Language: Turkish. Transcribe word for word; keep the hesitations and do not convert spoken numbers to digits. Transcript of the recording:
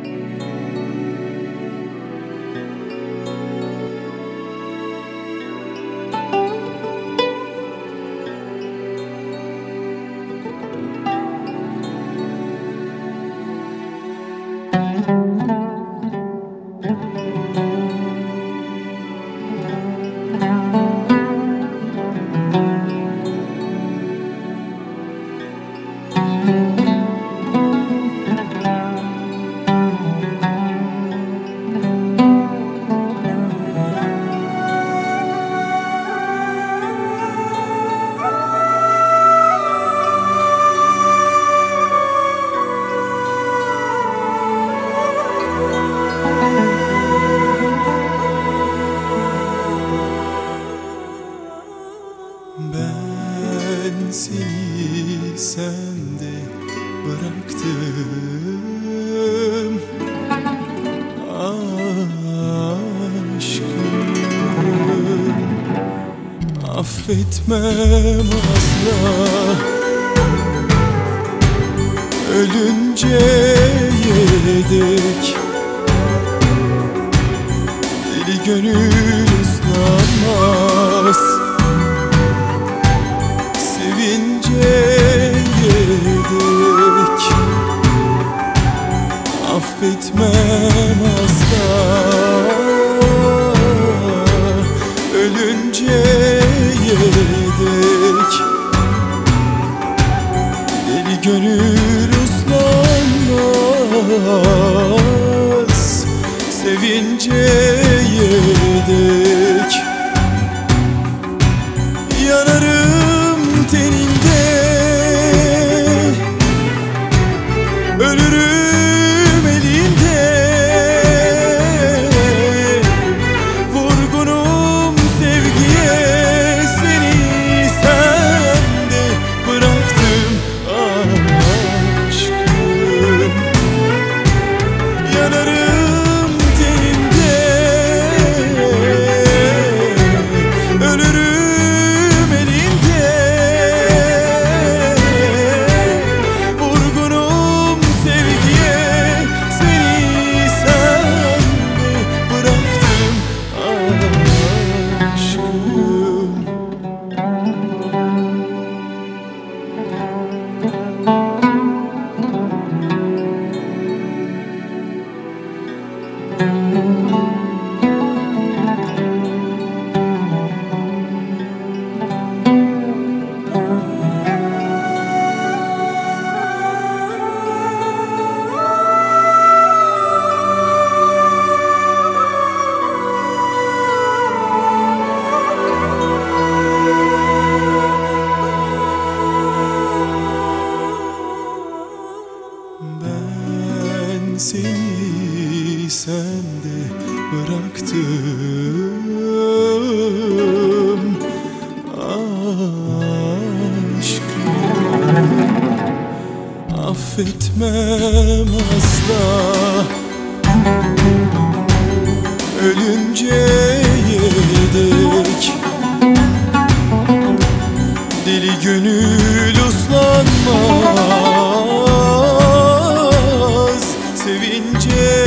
Ben seni sende bıraktım aşkım. Affetmem asla, ölünceye dek deli gönül ıslanmaz. Sevinceye dek affetmem asla, ölünceye dek deli gönül uslanmaz. Sevinceye dek yanarım teninde, ölürüm elinde. Vurgunum sevgiye, seni sende bıraktım aşkım. Yanarım teninde, ölürüm elinde. Vurgunum sevgiye, seni sende bıraktım aşkım. Ben seni sende bıraktım aşkım. Affetmem asla, ölünceye dek deli gönül uslanmaz. Sevince